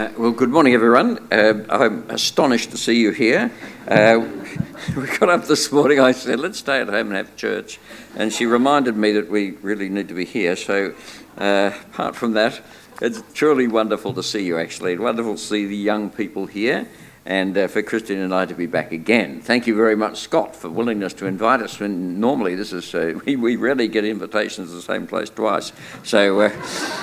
Well, good morning, everyone. I'm astonished to see you here. We got up this morning, I said, let's stay at home and have church. And she reminded me that we really need to be here. So apart from that, it's truly wonderful to see you, actually. Wonderful to see the young people here and for Christian and I to be back again. Thank you very much, Scott, for willingness to invite us. When normally this is, we rarely get invitations to the same place twice. So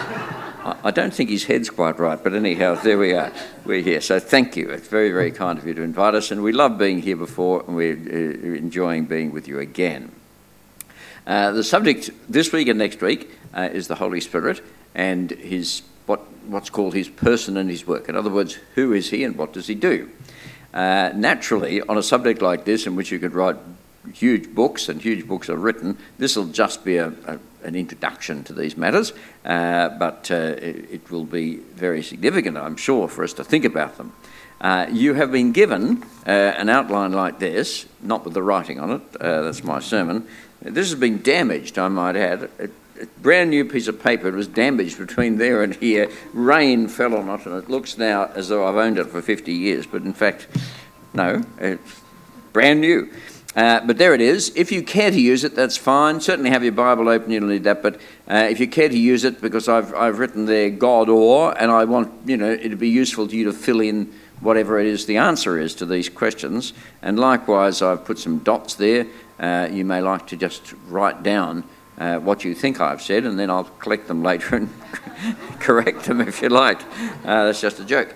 I don't think his head's quite right, but anyhow, there we are. We're here. So thank you. It's very, very kind of you to invite us, and we love being here before, and we're enjoying being with you again. The subject this week and next week is the Holy Spirit and his what's called his person and his work. In other words, who is he and what does he do? Naturally, on a subject like this, in which you could write huge books, and huge books are written, this will just be an introduction to these matters, but it will be very significant, I'm sure, for us to think about them. You have been given an outline like this, not with the writing on it, that's my sermon. This has been damaged, I might add. A brand new piece of paper. It was damaged between there and here. Rain fell on it, and it looks now as though I've owned it for 50 years, but in fact, no, it's brand new. But there it is. If you care to use it, that's fine. Certainly have your Bible open, you'll need that. But if you care to use it, because I've written there God or, and I want, it'd be useful to you to fill in whatever it is the answer is to these questions. And likewise, I've put some dots there. You may like to just write down what you think I've said, and then I'll collect them later and correct them if you like. That's just a joke.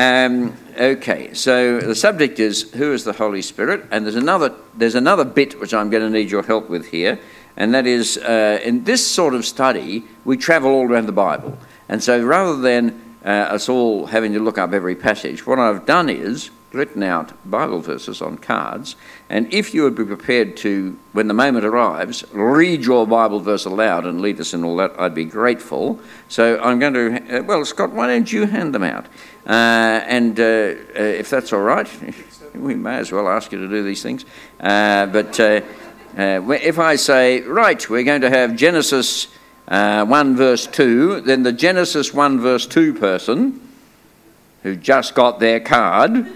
Okay, so the subject is who is the Holy Spirit, and there's another bit which I'm going to need your help with here, and that is in this sort of study we travel all around the Bible, and so rather than us all having to look up every passage, what I've done is written out Bible verses on cards, and if you would be prepared to, when the moment arrives, read your Bible verse aloud and lead us in all that, I'd be grateful. So I'm going to, Scott, why don't you hand them out? And if that's all right, we may as well ask you to do these things. But if I say, right, we're going to have Genesis 1 verse 2, then the Genesis 1 verse 2 person who just got their card,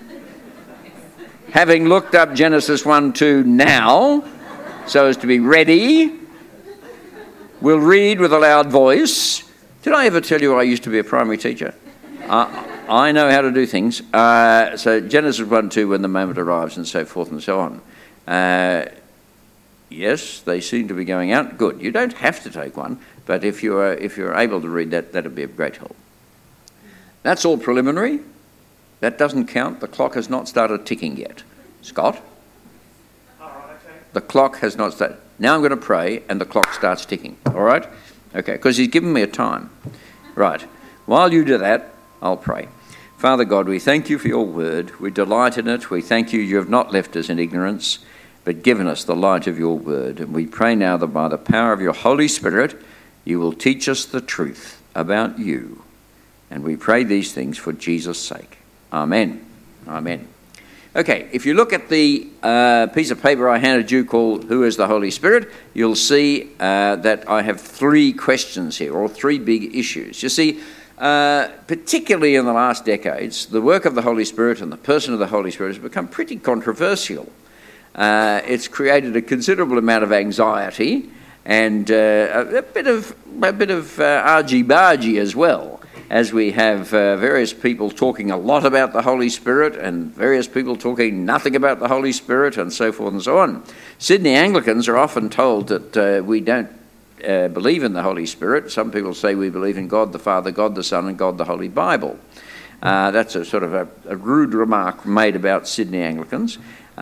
having looked up Genesis 1:2 now, so as to be ready, will read with a loud voice. Did I ever tell you I used to be a primary teacher? I know how to do things. So Genesis 1:2, when the moment arrives, and so forth and so on. Yes, they seem to be going out. Good. You don't have to take one, but if you're able to read that, that'd be of great help. That's all preliminary. That doesn't count. The clock has not started ticking yet. Scott? All right, okay. The clock has not started. Now I'm going to pray and the clock starts ticking. All right? Okay, because he's given me a time. Right. While you do that, I'll pray. Father God, we thank you for your word. We delight in it. We thank you have not left us in ignorance, but given us the light of your word. And we pray now that by the power of your Holy Spirit, you will teach us the truth about you. And we pray these things for Jesus' sake. Amen. Amen. Okay, if you look at the piece of paper I handed you called Who is the Holy Spirit, you'll see that I have three questions here, or three big issues. You see, particularly in the last decades, the work of the Holy Spirit and the person of the Holy Spirit has become pretty controversial. It's created a considerable amount of anxiety and a bit of argy-bargy as well, as we have various people talking a lot about the Holy Spirit and various people talking nothing about the Holy Spirit and so forth and so on. Sydney Anglicans are often told that we don't believe in the Holy Spirit. Some people say we believe in God the Father, God the Son and God the Holy Bible. That's a sort of a rude remark made about Sydney Anglicans.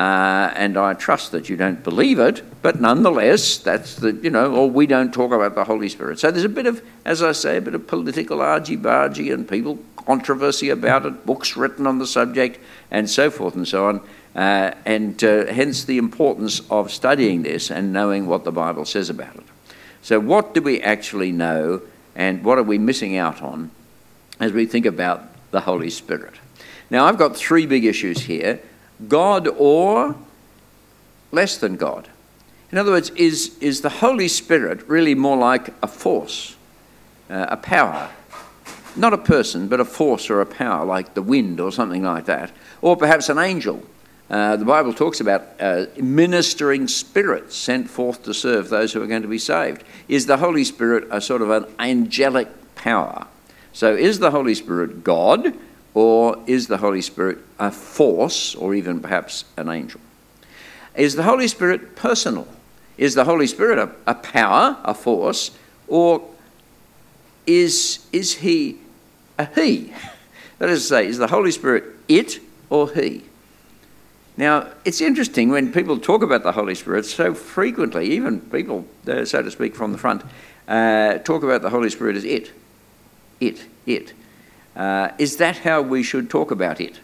And I trust that you don't believe it, but nonetheless, that's or we don't talk about the Holy Spirit. So there's a bit of, as I say, a bit of political argy-bargy and people controversy about it, books written on the subject, and so forth and so on. And hence the importance of studying this and knowing what the Bible says about it. So what do we actually know, and what are we missing out on as we think about the Holy Spirit? Now, I've got three big issues here. God or less than God? In other words, is the Holy Spirit really more like a force, a power, not a person, but a force or a power, like the wind or something like that, or perhaps an angel. The Bible talks about ministering spirits sent forth to serve those who are going to be saved. Is the Holy Spirit a sort of an angelic power? So is the Holy Spirit God, or is the Holy Spirit a force, or even perhaps an angel? Is the Holy Spirit personal? Is the Holy Spirit a power, a force, or is he a he? That is to say, is the Holy Spirit it or he? Now, it's interesting when people talk about the Holy Spirit so frequently, even people, so to speak, from the front, talk about the Holy Spirit as it. Is that how we should talk about it?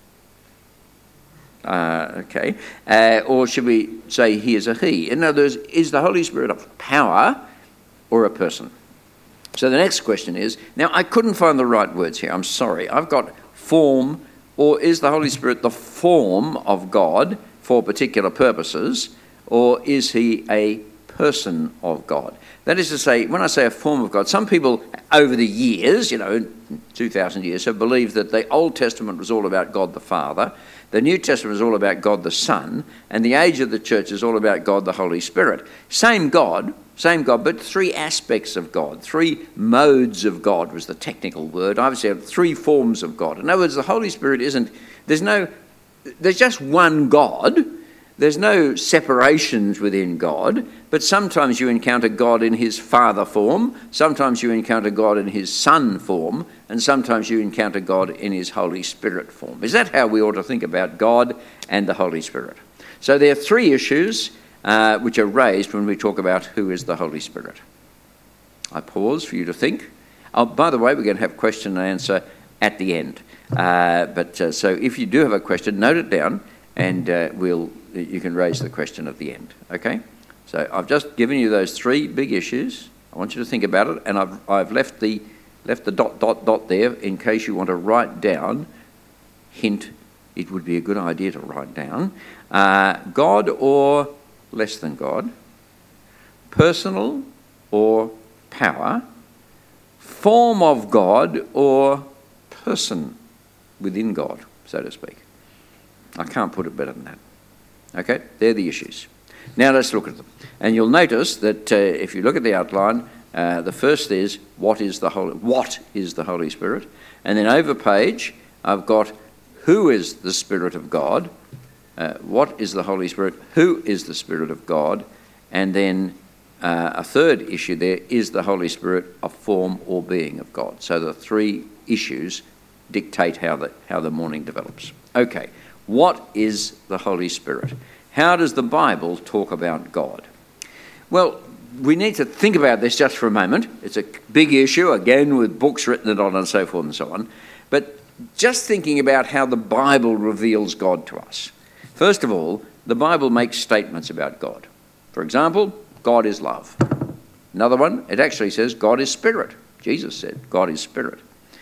Okay. Or should we say he is a he? In other words, is the Holy Spirit a power or a person? So the next question is, now I couldn't find the right words here, I'm sorry. I've got form, or is the Holy Spirit the form of God for particular purposes, or is he a person of God? That is to say, when I say a form of God, some people over the years, 2,000 years, have believed that the Old Testament was all about God the Father, the New Testament is all about God the Son, and the age of the church is all about God the Holy Spirit. Same God, but three aspects of God, three modes of God was the technical word. I would say three forms of God. In other words, the Holy Spirit there's just one God. There's no separations within God, but sometimes you encounter God in his Father form, sometimes you encounter God in his Son form, and sometimes you encounter God in his Holy Spirit form. Is that how we ought to think about God and the Holy Spirit? So there are three issues which are raised when we talk about who is the Holy Spirit. I pause for you to think. Oh, by the way, we're going to have question and answer at the end. So if you do have a question, note it down, and you can raise the question at the end. Okay? So I've just given you those three big issues. I want you to think about it, and I've left the dot there in case you want to write down. Hint: it would be a good idea to write down God or less than God, personal or power, form of God or person within God, so to speak. I can't put it better than that. Okay, they're the issues. Now let's look at them. And you'll notice that if you look at the outline, the first is what is the Holy Spirit? And then over page, I've got who is the Spirit of God? What is the Holy Spirit? Who is the Spirit of God? And then a third issue there, is the Holy Spirit a form or being of God? So the three issues dictate how the morning develops. Okay, what is the Holy Spirit? How does the Bible talk about God? Well, we need to think about this just for a moment. It's a big issue, again, with books written on and so forth and so on. But just thinking about how the Bible reveals God to us. First of all, the Bible makes statements about God. For example, God is love. Another one, it actually says God is spirit. Jesus said God is spirit.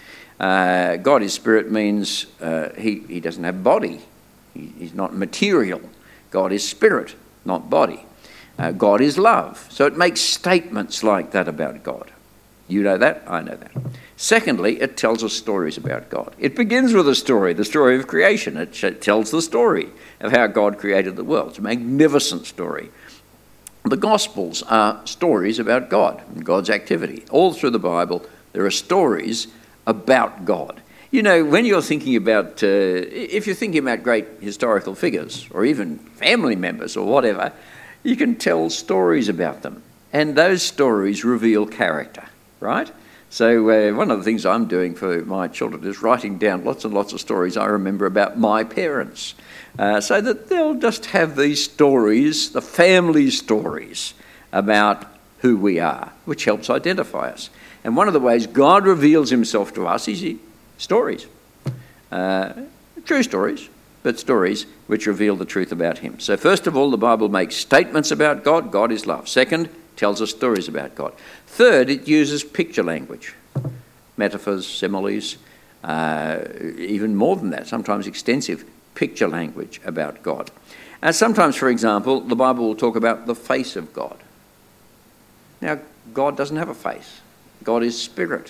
God is spirit means he doesn't have body. He's not material. God is spirit, not body. God is love. So it makes statements like that about God. You know that, I know that. Secondly, it tells us stories about God. It begins with the story of creation. It tells the story of how God created the world. It's a magnificent story. The Gospels are stories about God and God's activity. All through the Bible, there are stories about God. You know, when you're thinking about, if you're thinking about great historical figures or even family members or whatever, you can tell stories about them. And those stories reveal character, right? So one of the things I'm doing for my children is writing down lots and lots of stories I remember about my parents, so that they'll just have these stories, the family stories, about who we are, which helps identify us. And one of the ways God reveals himself to us is stories. True stories, but stories which reveal the truth about him. So first of all, the Bible makes statements about God. God is love. Second, tells us stories about God. Third, it uses picture language, metaphors, similes, even more than that, sometimes extensive picture language about God. Sometimes, for example, the Bible will talk about the face of God. Now, God doesn't have a face. God is spirit.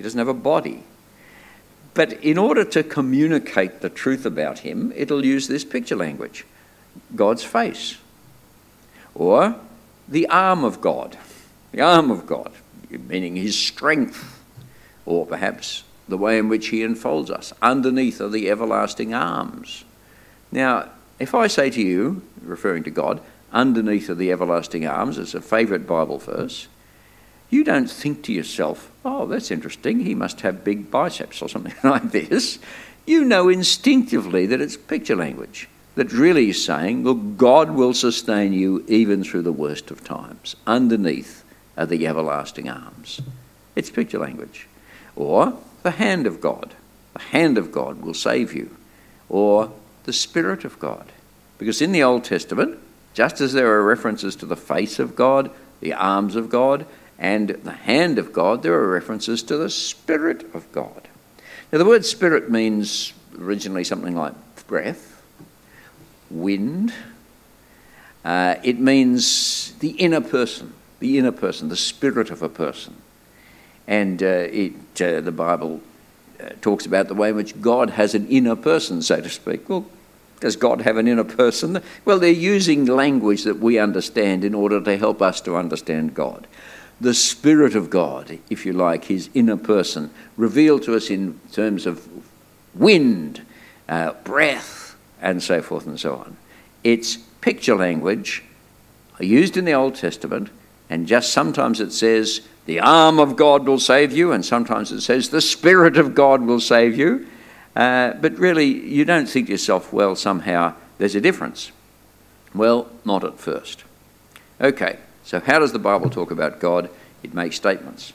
He doesn't have a body. But in order to communicate the truth about him, it'll use this picture language. God's face. Or the arm of God. The arm of God, meaning his strength. Or perhaps the way in which he enfolds us. Underneath are the everlasting arms. Now, if I say to you, referring to God, underneath are the everlasting arms, it's a favourite Bible verse, you don't think to yourself, oh, that's interesting, he must have big biceps or something like this. You know instinctively that it's picture language, that really is saying, look, God will sustain you even through the worst of times. Underneath are the everlasting arms. It's picture language. Or the hand of God. The hand of God will save you. Or the Spirit of God. Because in the Old Testament, just as there are references to the face of God, the arms of God, and the hand of God, there are references to the Spirit of God. Now, the word spirit means originally something like breath, wind. It means the inner person, the spirit of a person. And the Bible talks about the way in which God has an inner person, so to speak. Well, does God have an inner person? Well, they're using language that we understand in order to help us to understand God. The Spirit of God, if you like, his inner person, revealed to us in terms of wind, breath, and so forth and so on. It's picture language used in the Old Testament, and just sometimes it says, the arm of God will save you, and sometimes it says, the Spirit of God will save you. But really, you don't think to yourself, well, somehow there's a difference. Well, not at first. Okay, so how does the Bible talk about God? It makes statements.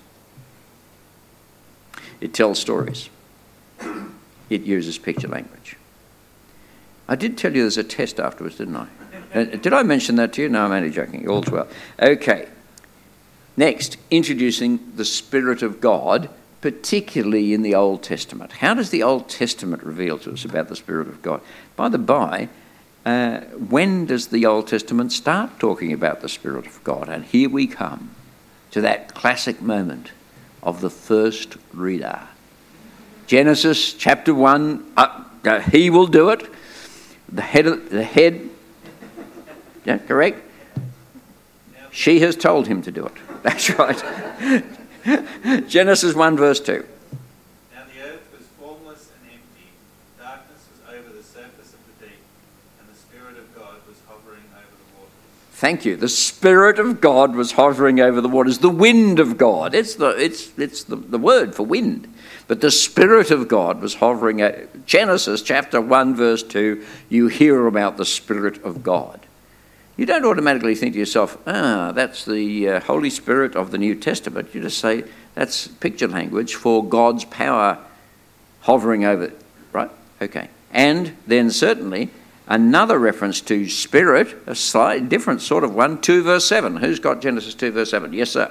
It tells stories. It uses picture language. I did tell you there's a test afterwards, didn't I? Did I mention that to you? No, I'm only joking. All's well. Okay. Next, introducing the Spirit of God, particularly in the Old Testament. How does the Old Testament reveal to us about the Spirit of God? By the by, when does the Old Testament start talking about the Spirit of God? And here we come to that classic moment of the first reader. Genesis chapter 1, he will do it. The head, yeah, correct? She has told him to do it. That's right. Genesis 1 verse 2. Now the earth was formless and empty. Darkness was over the surface of the deep, and the Spirit of God was hovering over the waters. Thank you. The Spirit of God was hovering over the waters. The wind of God. It's the word for wind. But the Spirit of God was hovering. Genesis chapter 1 verse 2, you hear about the Spirit of God. You don't automatically think to yourself, that's the Holy Spirit of the New Testament. You just say, that's picture language for God's power hovering over it, right? Okay. And then certainly another reference to Spirit, a slightly different sort of one, 2 verse 7. Who's got Genesis 2 verse 7? Yes, sir.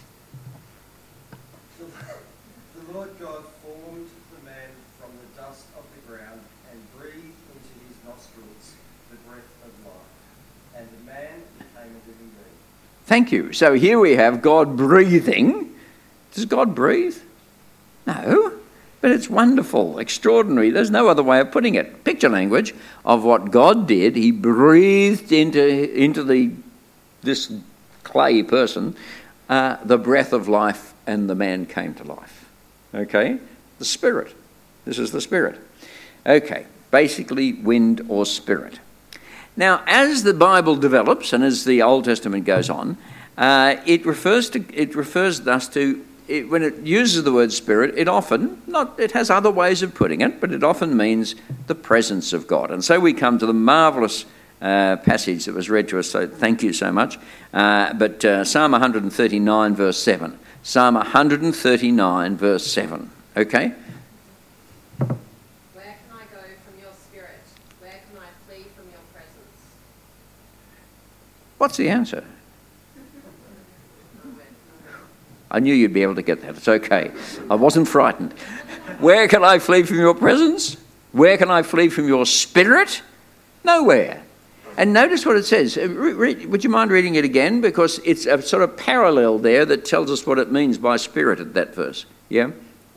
The Lord God formed the man from the dust of the ground and breathed into his nostrils the breath of life. And the man became a living being. Thank you. So here we have God breathing. Does God breathe? No. But it's wonderful, extraordinary. There's no other way of putting it. Picture language of what God did. He breathed into this clay person the breath of life, and the man came to life. Okay? The Spirit. This is the Spirit. Okay. Basically, wind or spirit. Now, as the Bible develops and as the Old Testament goes on, it refers thus to, when it uses the word spirit, it has other ways of putting it, but it often means the presence of God. And so we come to the marvellous passage that was read to us, so thank you so much. But Psalm 139 verse 7. Psalm 139 verse 7. Okay? What's the answer? I knew you'd be able to get that. It's okay. I wasn't frightened. Where can I flee from your presence? Where can I flee from your Spirit? Nowhere. And notice what it says. Would you mind reading it again? Because it's a sort of parallel there that tells us what it means by Spirit at that verse. Yeah?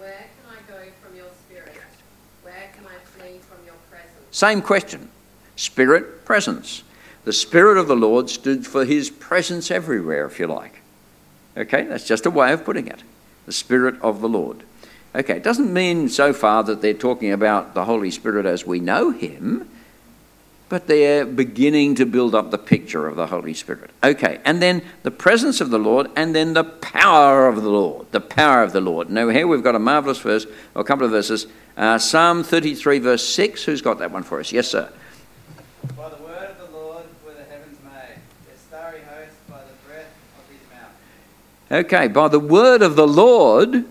Same question. Spirit, presence. The Spirit of the Lord stood for his presence everywhere, if you like. Okay, that's just a way of putting it. The Spirit of the Lord. Okay, it doesn't mean so far that they're talking about the Holy Spirit as we know him, but they're beginning to build up the picture of the Holy Spirit. Okay, and then the presence of the Lord, and then the power of the Lord. The power of the Lord. Now here we've got a marvellous verse, or a couple of verses. Psalm 33 verse 6. Who's got that one for us? Yes, sir. By the word of the Lord were the heavens made, their starry host by the breath of his mouth. Okay, by the word of the Lord,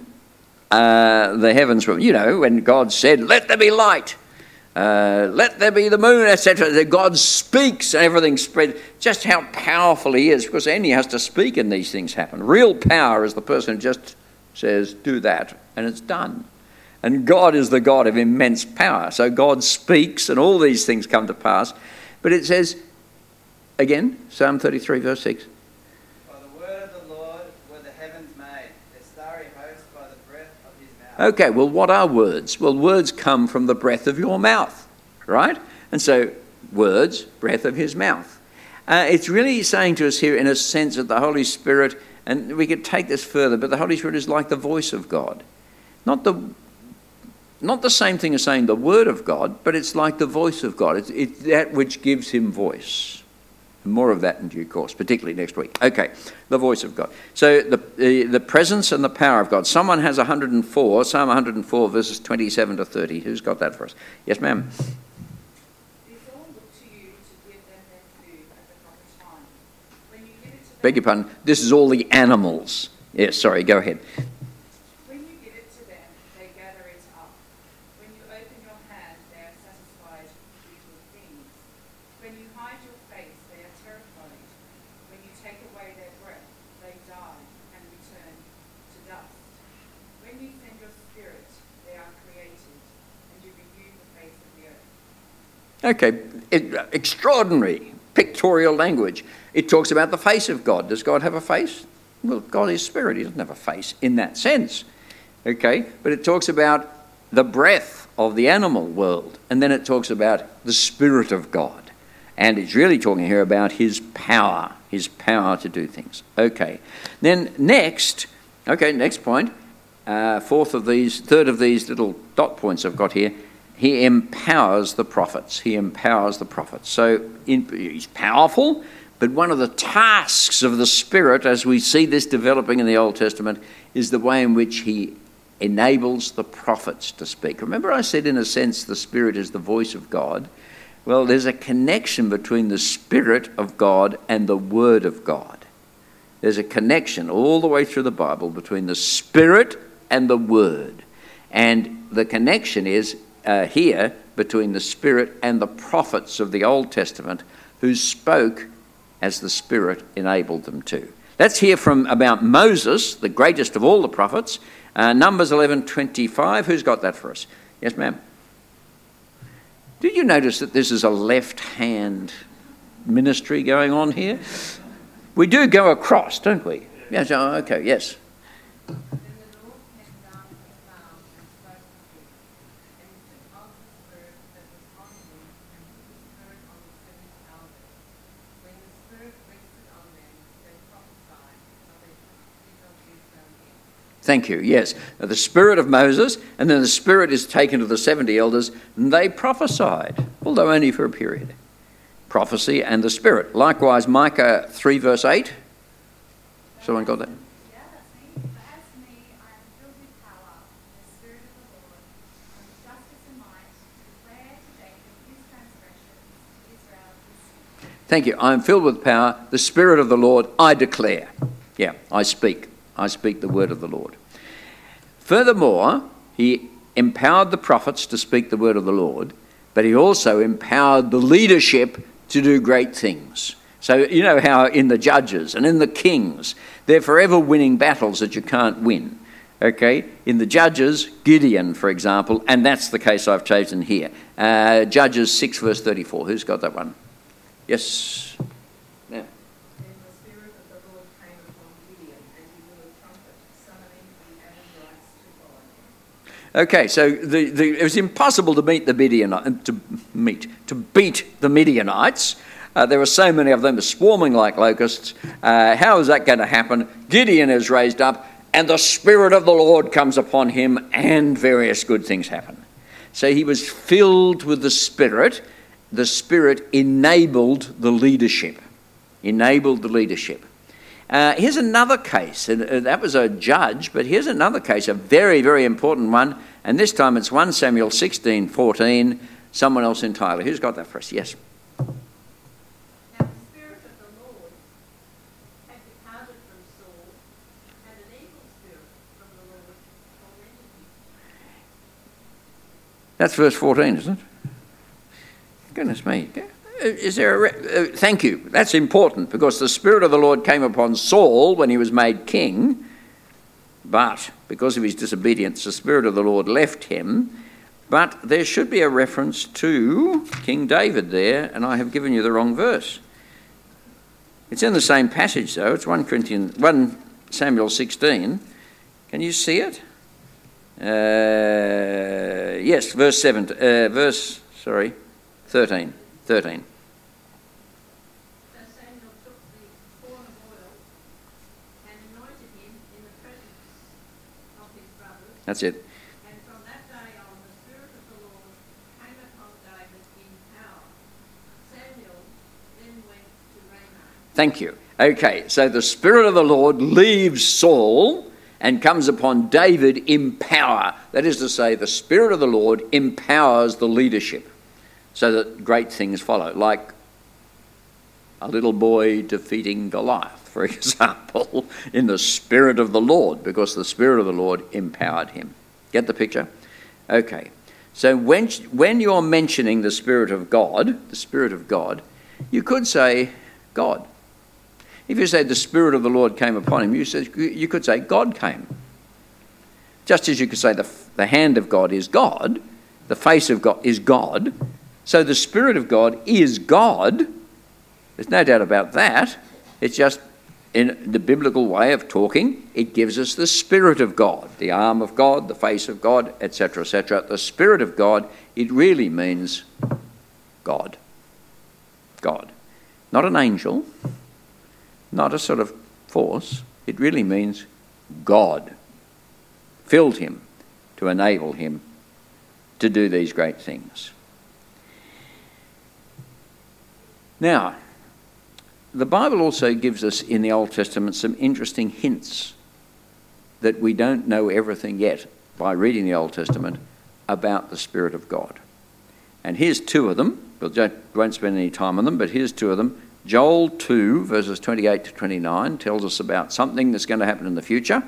the heavens were, when God said, let there be light, let there be the moon, etc. That God speaks and everything spread. Just how powerful he is, because then he has to speak and these things happen. Real power is the person who just says, do that, and it's done. And God is the God of immense power. So God speaks and all these things come to pass. But it says, again, Psalm 33 verse 6. By the word of the Lord were the heavens made, their starry host by the breath of his mouth. Okay, well, what are words? Well, words come from the breath of your mouth, right? And so, words, breath of his mouth. It's really saying to us here, in a sense, that the Holy Spirit, and we could take this further, but the Holy Spirit is like the voice of God. Not the same thing as saying the word of God, but it's like the voice of God. It's that which gives him voice. More of that in due course, particularly next week. Okay, the voice of God. So the presence and the power of God. Someone has 104, Psalm 104, verses 27 to 30. Who's got that for us? Yes, ma'am. These all look to you to give them their food at the proper time. When you give it to them, Beg your pardon. This is all the animals. Yes, sorry, go ahead. when you give it to them, they gather it up. When you open your hand, they are satisfied with good things. When you hide your face, they are terrified. When you take away their breath, they die and return to dust. When you send your spirit, they are created, and you renew the face of the earth. Okay, extraordinary pictorial language. It talks about the face of God. Does God have a face? Well, God is spirit. He doesn't have a face in that sense. Okay, but it talks about the breath of the animal world, and then it talks about the Spirit of God. And it's really talking here about his power to do things. Okay, then next point, third of these little dot points I've got here, he empowers the prophets. So he's powerful, but one of the tasks of the Spirit, as we see this developing in the Old Testament, is the way in which he enables the prophets to speak. Remember I said, in a sense, the Spirit is the voice of God? Well, there's a connection between the Spirit of God and the Word of God. There's a connection all the way through the Bible between the Spirit and the Word. And the connection is here between the Spirit and the prophets of the Old Testament, who spoke as the Spirit enabled them to. Let's hear about Moses, the greatest of all the prophets. Numbers 11:25. Who's got that for us? Yes, ma'am. Did you notice that this is a left-hand ministry going on here? We do go across, don't we? Yes. Oh, okay. Yes. Then the Lord came down from the mount and spoke to him, and he took up the spirit that was on him and put the spirit on the 70 elders. When the spirit rested on them, they prophesied, but they did not use them in. Thank you. Yes. Now, the spirit of Moses, and then the spirit is taken to the 70 elders, and they prophesied, although only for a period. Prophecy and the Spirit. Likewise, Micah 3 verse 8. Someone got that? Yeah, that's me. But as for me, I am filled with power, the Spirit of the Lord, and with justice and might, to declare to Jacob his transgressions, to Israel his sin. Thank you. I am filled with power. The Spirit of the Lord, I declare. Yeah, I speak. I speak the word of the Lord. Furthermore, he empowered the prophets to speak the word of the Lord, but he also empowered the leadership to do great things. So you know how in the Judges and in the Kings, they're forever winning battles that you can't win. Okay? In the Judges, Gideon, for example, and that's the case I've chosen here. Judges 6 verse 34. Who's got that one? Yes. Yeah. Then the Spirit of the Lord came upon Gideon, and he blew a trumpet, summoning the Amorites to follow him. Okay, so it was impossible to beat the Midianites. There were so many of them swarming like locusts. How is that going to happen? Gideon is raised up, and the Spirit of the Lord comes upon him, and various good things happen. So he was filled with the Spirit. The Spirit enabled the leadership. Here's another case, and that was a judge, but here's another case, a very, very important one, and this time it's 1 Samuel 16:14, someone else entirely. Who's got that for us? Yes. Now the Spirit of the Lord had departed from Saul, and an evil spirit from the Lord tormented him. That's verse 14, isn't it? Goodness me. Is there thank you. That's important, because the Spirit of the Lord came upon Saul when he was made king, but because of his disobedience, the Spirit of the Lord left him. But there should be a reference to King David there, and I have given you the wrong verse. It's in the same passage, though. It's 1 Samuel 16. Can you see it? Yes, verse 13. So Samuel took the horn of oil and anointed him in the presence of his brothers. That's it. And from that day on, the Spirit of the Lord came upon David in power. Samuel then went to Ramah. Thank you. Okay, so the Spirit of the Lord leaves Saul and comes upon David in power. That is to say, the Spirit of the Lord empowers the leadership so that great things follow, like a little boy defeating Goliath, for example, in the Spirit of the Lord, because the Spirit of the Lord empowered him. Get the picture? Okay. So when you're mentioning the Spirit of God, you could say God. If you say the Spirit of the Lord came upon him, you could say God came. Just as you could say the hand of God is God, the face of God is God. So the Spirit of God is God. There's no doubt about that. It's just in the biblical way of talking, it gives us the Spirit of God, the arm of God, the face of God, etc., etc. The Spirit of God, it really means God. God. Not an angel, not a sort of force. It really means God filled him to enable him to do these great things. Now, the Bible also gives us in the Old Testament some interesting hints that we don't know everything yet by reading the Old Testament about the Spirit of God. And here's two of them. We won't spend any time on them, but here's two of them. Joel 2, verses 28 to 29, tells us about something that's going to happen in the future.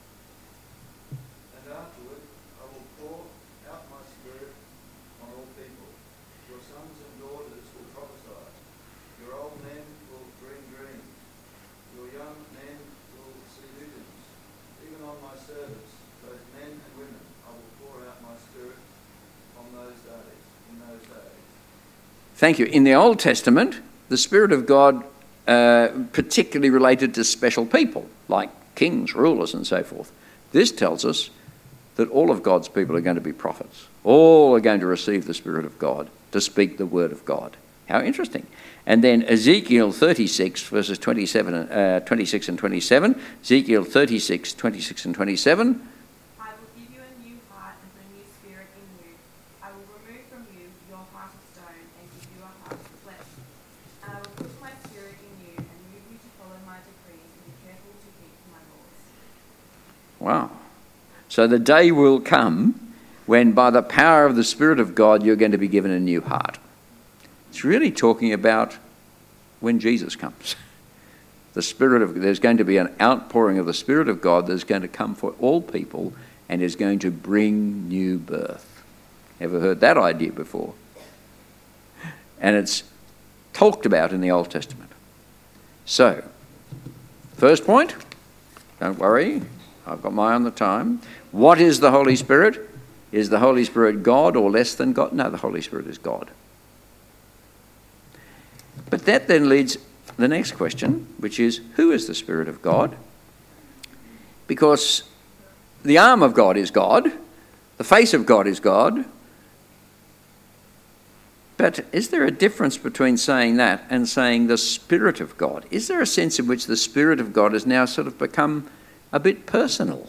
And afterward I will pour out my Spirit on all people. Your sons and daughters will prophesy. Your old men will dream dreams. Your young men will see visions. Even on my servants, both men and women, I will pour out my Spirit on those days, in those days. Thank you. In the Old Testament, the Spirit of God particularly related to special people, like kings, rulers, and so forth. This tells us that all of God's people are going to be prophets. All are going to receive the Spirit of God to speak the word of God. How interesting. And then Ezekiel 36, verses 26 and 27. Ezekiel 36, 26 and 27. I will give you a new heart and put a new spirit in you. I will remove from you your heart of stone and give you a heart of flesh. And I will put my spirit in you and move you to follow my decrees and be careful to keep my laws. Wow. So the day will come when by the power of the Spirit of God you're going to be given a new heart. It's really talking about when Jesus comes. There's going to be an outpouring of the Spirit of God that's going to come for all people and is going to bring new birth. Ever heard that idea before? And it's talked about in the Old Testament. So, first point, don't worry, I've got my eye on the time. What is the Holy Spirit? Is the Holy Spirit God or less than God? No, the Holy Spirit is God. But that then leads the next question, which is, who is the Spirit of God? Because the arm of God is God, the The face of God is God. But is there a difference between saying that and saying the Spirit of God? Is there a sense in which the Spirit of God has now sort of become a bit personal?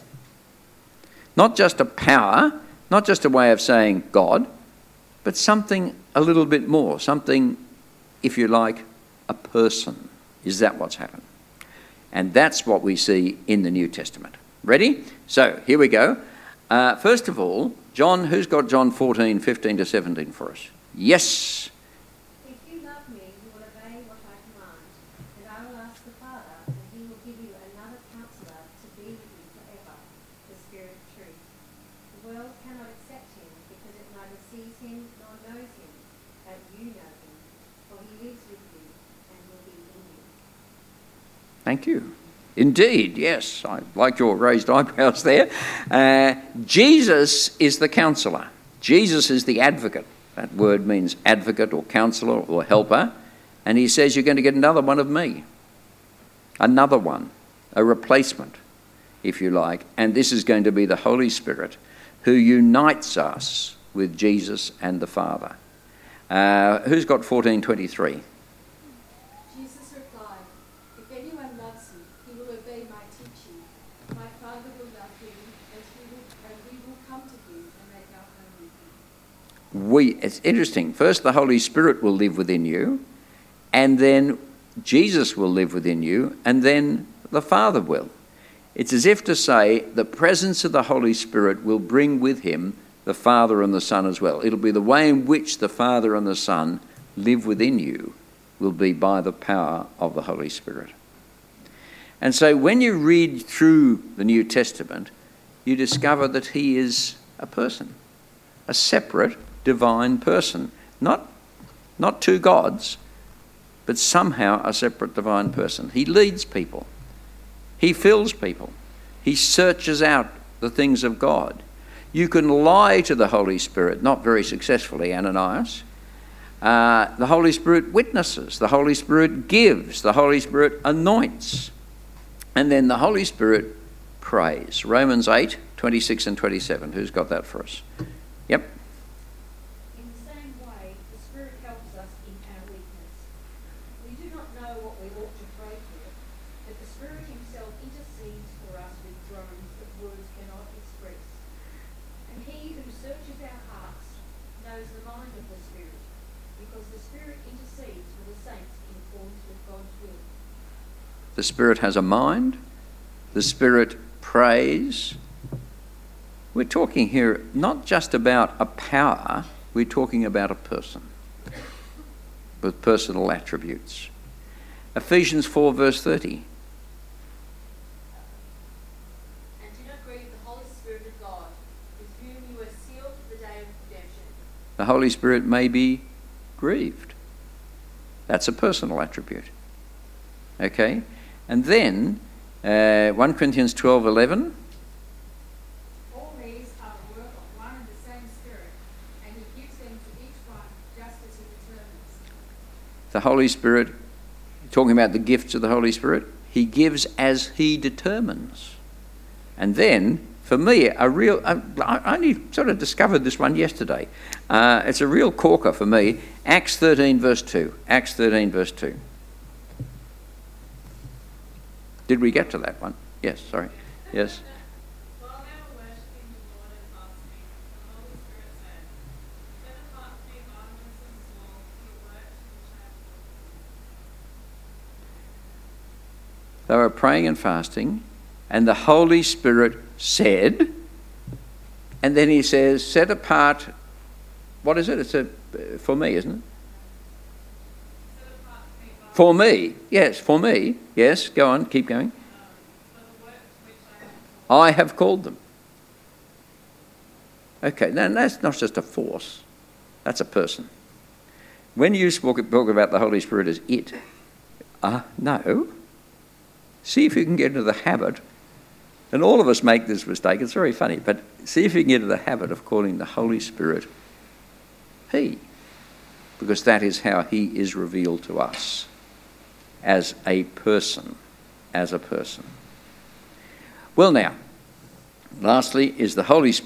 Not just a power, not just a way of saying God, but something a little bit more, something, if you like, a person. Is that what's happened? And that's what we see in the New Testament. Ready? So, here we go. First of all, John, who's got John 14, 15 to 17 for us? Yes. If you love me, you will obey what I command, and I will ask the Father, and he will give you another counselor to be with you forever, the Spirit of truth. The world cannot accept him because it neither sees him nor knows him, but you know him, for he lives with you and will be in you. Thank you. Indeed, yes. I like your raised eyebrows there. Jesus is the counselor. Jesus is the advocate. That word means advocate or counsellor or helper. And he says, you're going to get another one of me. Another one. A replacement, if you like. And this is going to be the Holy Spirit who unites us with Jesus and the Father. Who's got 14:23? Jesus replied, "If anyone loves me, he will obey my teaching. My Father will love him, and we will come to him and make our home with him." It's interesting. First, the Holy Spirit will live within you, and then Jesus will live within you, and then the Father will. It's as if to say the presence of the Holy Spirit will bring with him the Father and the Son as well. It'll be the way in which the Father and the Son live within you will be by the power of the Holy Spirit. And so when you read through the New Testament, you discover that he is a person, a separate divine person. Not two gods, but somehow a separate divine person. He leads people. He fills people. He searches out the things of God. You can lie to the Holy Spirit, not very successfully, Ananias. The Holy Spirit witnesses. The Holy Spirit gives. The Holy Spirit anoints. And then the Holy Spirit prays. Romans 8, 26 and 27. Who's got that for us? Yep. In the same way, the Spirit helps us in our weakness. We do not know what we ought to pray for, but the Spirit himself intercedes for us with groans that words cannot express. And he who searches our hearts knows the mind of the Spirit, because the Spirit intercedes for the saints in accordance with God's will. The Spirit has a mind. The Spirit prays. We're talking here not just about a power, we're talking about a person with personal attributes. Ephesians 4 verse 30. And do not grieve the Holy Spirit of God, with whom you were sealed for the day of redemption. The Holy Spirit may be grieved. That's a personal attribute. Okay? And then 1 Corinthians 12:11. All these are the work of one and the same Spirit, and he gives them to each one just as he determines. The Holy Spirit, talking about the gifts of the Holy Spirit, he gives as he determines. And then, for me, I only sort of discovered this one yesterday. It's a real corker for me. Acts 13 verse 2. Acts 13 verse 2. Did we get to that one? Yes, sorry. Yes. While they were worshipping the Lord and fasting, the Holy Spirit said, "Set apart for me Barnabas and Saul for the work to which I have called them." They were praying and fasting, and the Holy Spirit said, and then he says, set apart, what is it? It's for me, isn't it? Set apart for me Barnabas For me. Yes, for me. Yes, go on, keep going. for the work to which I have called I have called them. them. Okay, now that's not just a force, that's a person. When you talk about the Holy Spirit as it, no. See if you can get into the habit, and all of us make this mistake, it's very funny, but see if you can get into the habit of calling the Holy Spirit he, because that is how he is revealed to us as a person, as a person. Well now, lastly, is the Holy Spirit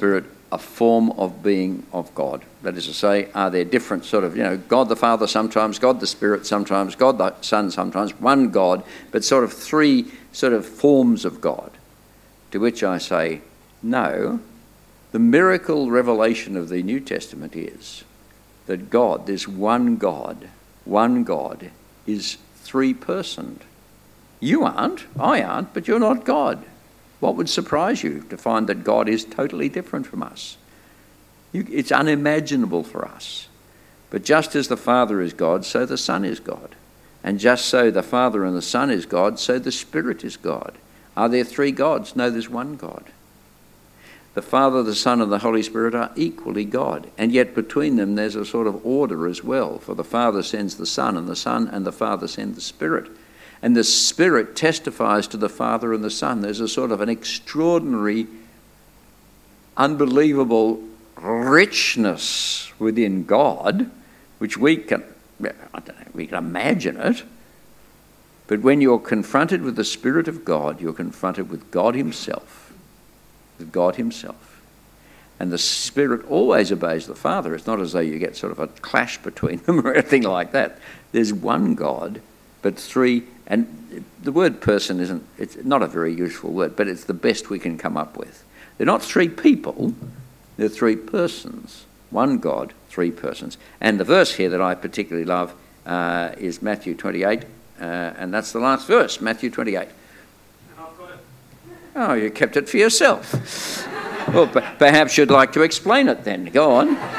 a form of being of God. That is to say, are there different sort of, God the Father sometimes, God the Spirit sometimes, God the Son sometimes, one God, but sort of three sort of forms of God? To which I say, no. The miracle revelation of the New Testament is that God, this one God, is three-personed. You aren't, I aren't, but you're not God. What would surprise you to find that God is totally different from us? It's unimaginable for us. But just as the Father is God, so the Son is God. And just so the Father and the Son is God, so the Spirit is God. Are there three gods? No, there's one God. The Father, the Son, and the Holy Spirit are equally God. And yet between them there's a sort of order as well. For the Father sends the Son and the Father send the Spirit. And the Spirit testifies to the Father and the Son. There's a sort of an extraordinary, unbelievable richness within God, which we can imagine it. But when you're confronted with the Spirit of God, you're confronted with God Himself. With God Himself. And the Spirit always obeys the Father. It's not as though you get sort of a clash between them or anything like that. There's one God, but three. And the word person it's not a very useful word, but it's the best we can come up with. They're not three people, they're three persons. One God, three persons. And the verse here that I particularly love is Matthew 28, and that's the last verse, Matthew 28. And I've got it. Oh, you kept it for yourself. Well, perhaps you'd like to explain it then. Go on. I'll leave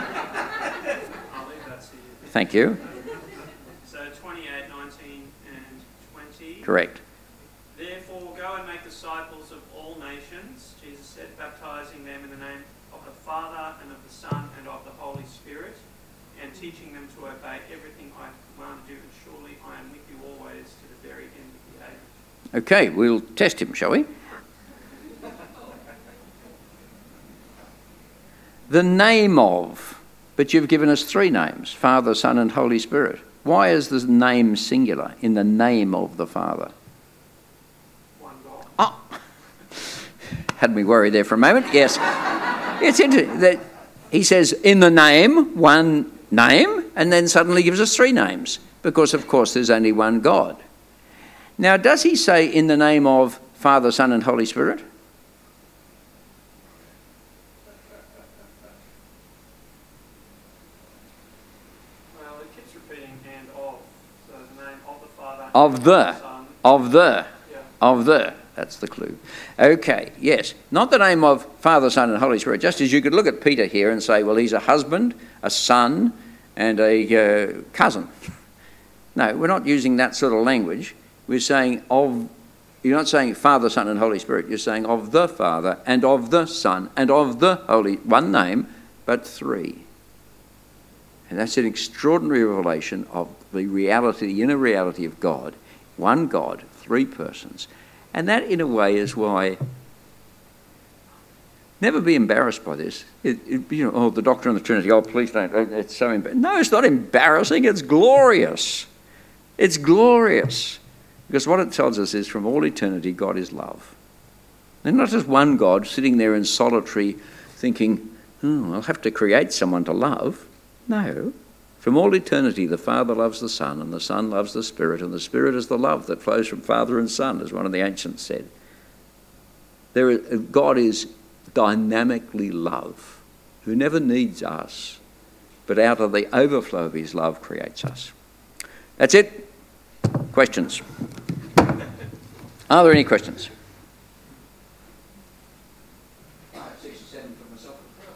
that to you. Thank you. So 28, 19 and 20. Correct. Therefore, go and make disciples of all nations, Jesus said, baptizing them in the name of the Father and of the Son and of the Holy Spirit, and teaching them to obey everything I commanded you, and surely I am with you always to the very end of the age. Okay, we'll test him, shall we? The name of, but you've given us three names, Father, Son and Holy Spirit. Why is the name singular in the name of the Father? One God. Oh, had me worried there for a moment. Yes. It's interesting that he says in the name, one name, and then suddenly gives us three names because, of course, there's only one God. Now, does he say in the name of Father, Son and Holy Spirit? Well, it keeps repeating and of. So the name of the Father, Of the. Son. Yeah. Of the. That's the clue. Okay, yes. Not the name of Father, Son and Holy Spirit. Just as you could look at Peter here and say, well, he's a husband, a son, and a cousin. No, we're not using that sort of language. We're saying of, you're not saying Father, Son and Holy Spirit. You're saying of the Father and of the Son and of the Holy, one name, but three. And that's an extraordinary revelation of the reality, the inner reality of God. One God, three persons. And that, in a way, is why never be embarrassed by this. The doctrine of the Trinity, please don't. It's so embarrassing. No, it's not embarrassing. It's glorious. It's glorious. Because what it tells us is from all eternity, God is love. And not just one God sitting there in solitary thinking, I'll have to create someone to love. No. From all eternity, the Father loves the Son, and the Son loves the Spirit, and the Spirit is the love that flows from Father and Son, as one of the ancients said. God is dynamically love, who never needs us, but out of the overflow of his love creates us. That's it. Questions? Are there any questions? 67 for myself.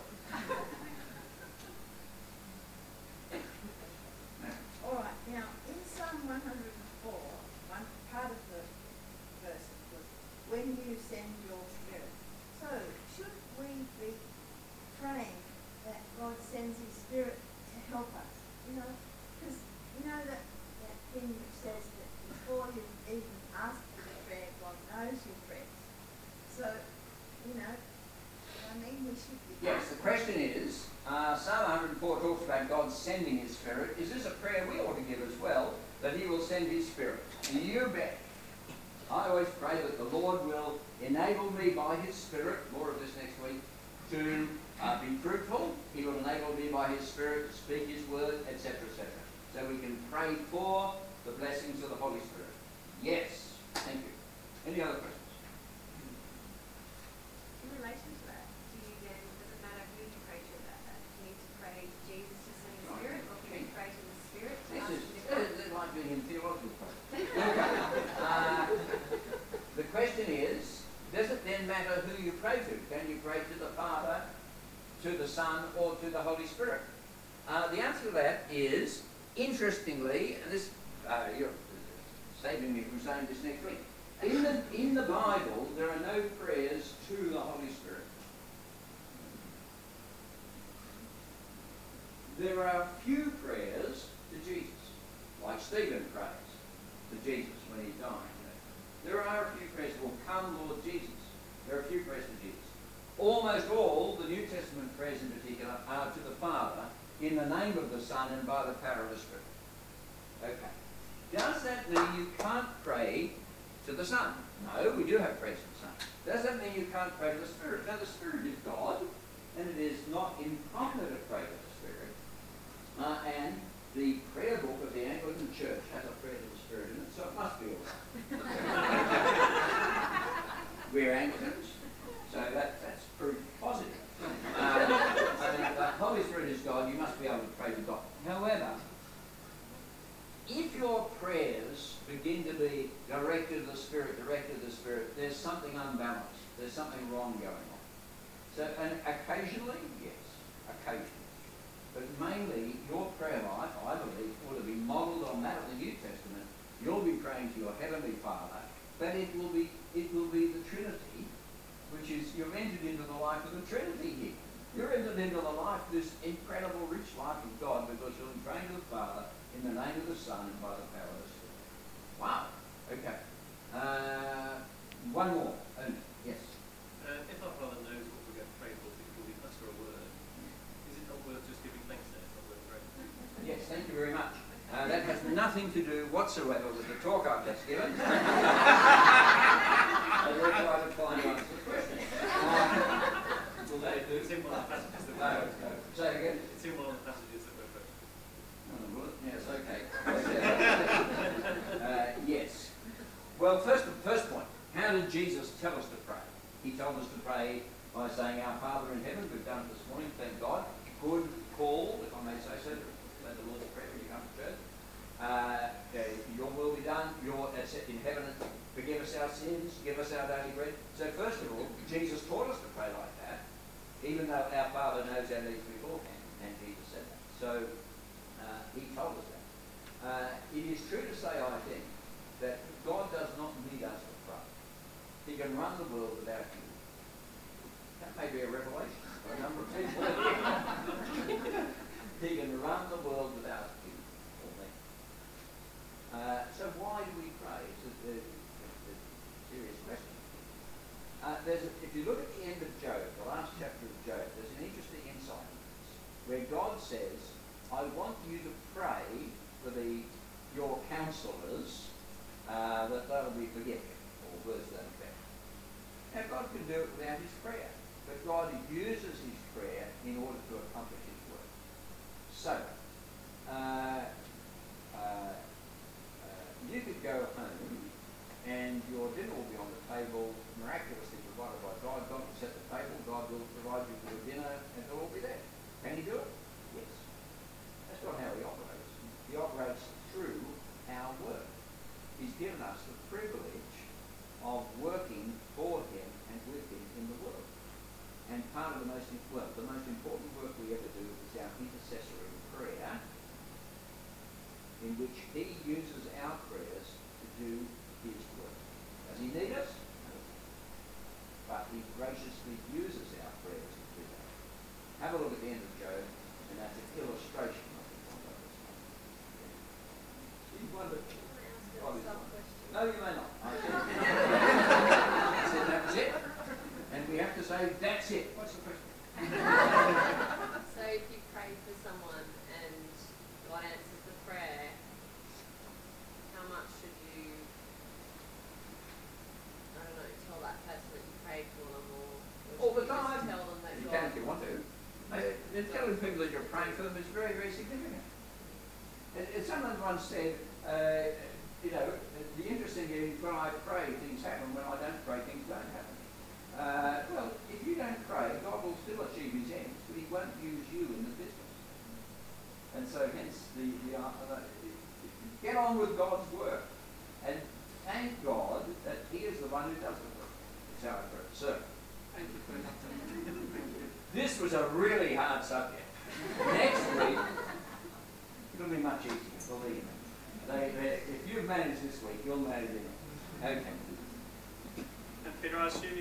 All right, now in Psalm 104, one part of the verse was, when you send your Spirit. So, should we be praying that God sends his Spirit to help us? Because that thing which says that before you even ask for your prayer, God knows your prayers. So, we should be... Yes, the question is, Psalm 104 talks about God sending his Spirit. Is this a prayer we ought to give as well, that he will send his Spirit? You bet. I always pray that the Lord will enable me by his Spirit, more of this next week, to be fruitful. He will enable me by his Spirit to speak his word, etc., etc. So we can pray for the blessings of the Holy Spirit. Yes. Thank you. Any other questions? In relation to that, does it matter who you pray to about that? Do you need to pray Jesus to send the Spirit, or can you pray to the Spirit to ask him to This is like being in theological prayer. The question is, does it then matter who you pray to? Can you pray to the Father, to the Son, or to the Holy Spirit? The answer to that is, interestingly, and this you're saving me from saying this next week. In the Bible, there are no prayers to the Holy Spirit. There are few prayers to Jesus, like Stephen prays to Jesus when he died. There are a few prayers, well, come Lord Jesus. There are a few prayers to Jesus. Almost all the New Testament prayers in particular are to the Father in the name of the Son and by the power of the Spirit. Okay. Does that mean you can't pray to the Son? No, we do have prayers to the Son. Does that mean you can't pray to the Spirit? Now, the Spirit is God, and it is not improper to pray to the Spirit. And the prayer book of the Anglican Church has a prayer to the Spirit in it, so it must be all right. We're Anglicans, so that's proof positive. The Holy Spirit is God, you must be able to pray to God. However, if your prayers begin to be directed to the Spirit, there's something unbalanced. There's something wrong going on. So, and occasionally, yes, occasionally. But mainly, your prayer life, I believe, ought to be modelled on that of the New Testament. You'll be praying to your Heavenly Father, but it will be the Trinity, which is, you've entered into the life of the Trinity here. You're entered into the life, this incredible, rich life of God, because you're praying to the Father in the name of the Son and by the power of the Spirit. Wow. Okay. One more. Yes. If our brother knows what we're going to pray for, if we utter a word, is it not worth just giving thanks there? It's not worth praying. Yes, thank you very much. That has nothing to do whatsoever with the talk I've just given. Therefore, I decline to answer the question. It's in one of the passages that we're praying. Say again? It's in one of the passages that we're praying. Yes, okay. Yes. Well, first point. How did Jesus tell us to pray? He told us to pray by saying, Our Father in heaven. We've done it this morning, thank God. Good call, if I may say so, to say the Lord's Prayer when you come to church. Your will be done. That's in heaven. Forgive us our sins. Give us our daily bread. So first of all, Jesus taught us to pray like that, even though our Father knows our needs beforehand, and Jesus said that. So he told us that. It is true to say, I think, that God does not need us to pray. He can run the world without you. That may be a revelation for a number of people. He can run the world without you or me. So why do we pray? It's a serious question. If you look at the end of Job, the last chapter of Job, there's an interesting insight in this, where God says, I want you to pray for your counselors that they'll be forgiven, or words to that effect. Now, God can do it without his prayer, but God uses his prayer in order to accomplish his work. So, you could go home and your dinner will be on the table, miraculously provided by God. God will set the table, God will provide you with your dinner, and it'll all be there. Can he do it? Yes. That's not how he operates. He operates through our work. He's given us the privilege of working for him and with him in the world. And part of the most important work we ever do is our intercessory prayer, in which he uses our prayers to do his work. Does he need us? No. But he graciously uses our prayers to do that. Have a look at the end of Job, and that's an illustration of the point of this. No, you may not. I said that was it. And we have to say, that's it. What's the question? So if you pray for someone and God answers the prayer, how much should you, tell that person that you prayed for them, or All the should you just time. tell them that You God... can if you want to. it's very, very significant. Someone once said, the interesting thing is when I pray, things happen. When I don't pray, things don't happen. Well, if you don't pray, God will still achieve his ends, but he won't use you in the business. And so hence get on with God's work. And thank God that he is the one who does the work. That's how I pray. So, thank you very much. This was a really hard subject. Next week, it'll be much easier, believe me. If you've managed this week, you'll manage it. Okay. And Peter, I assume